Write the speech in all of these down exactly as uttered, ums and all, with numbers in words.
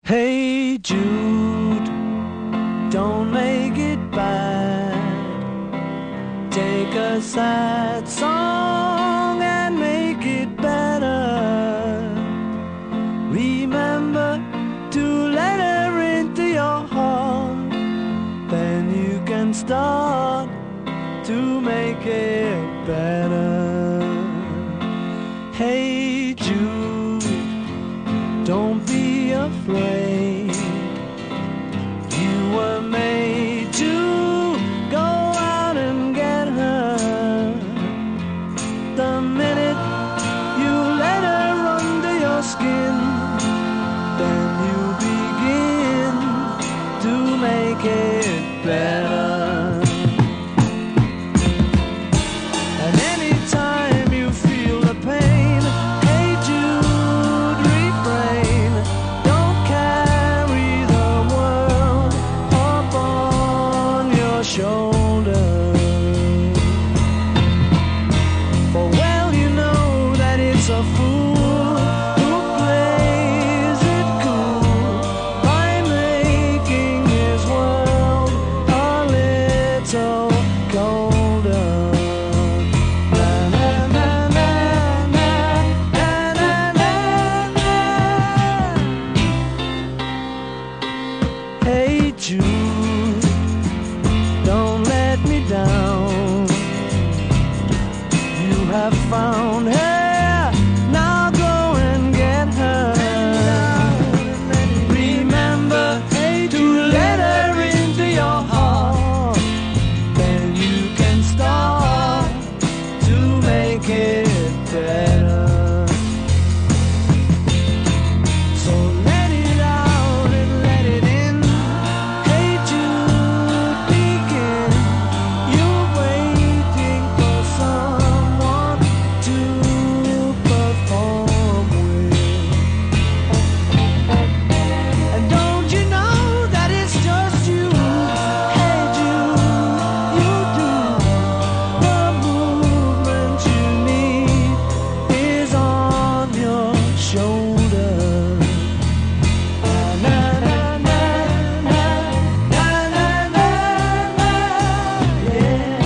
Hey Jude, don't make it bad. Take a sad song and make it better. Remember to let her into your heart. Then you can start to make it better. Hey Jude, don't be afraid. You were made to go out and get her. The minute you let her under your skin, then you begin to make it better. And anytime you feel the pain, hey Jude, refrain. Don't carry the world upon your shoulder. For well you know that it's a fool who plays it cool by making his world a little colder. Na, na, na, na, na, na, na, na. Hey Jude, don't let me down. You have found her, now go and get her. Remember to let her into your heart. Then you can start to make it better. So let it out and let it in. Hey Jude, begin. You're waiting for someone to perform with. And don't you know that it's just you? Hey Jude, you do. The movement you need is on your shoulder. Na, na, na, na, na, na, na, na, yeah.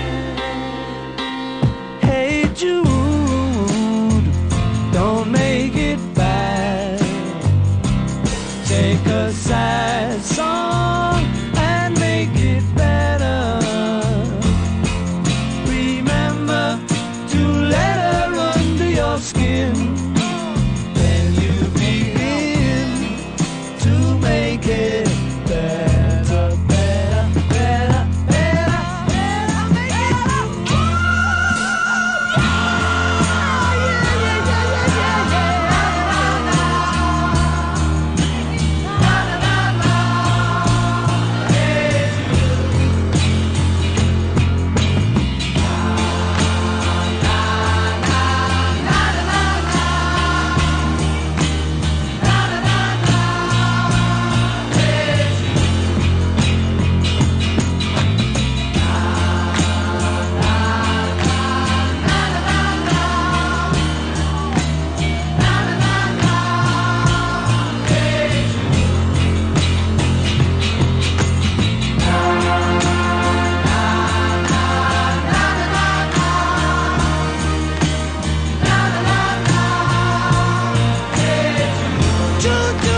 Hey Jude, don't make it bad. Take a sad song and make it better. Remember to let her under your skin. Then you begin to make it better, better, better, better, better, make it better. Ah, yeah, yeah, yeah, yeah, yeah, yeah. Na, na, na, na. Hey, Jude,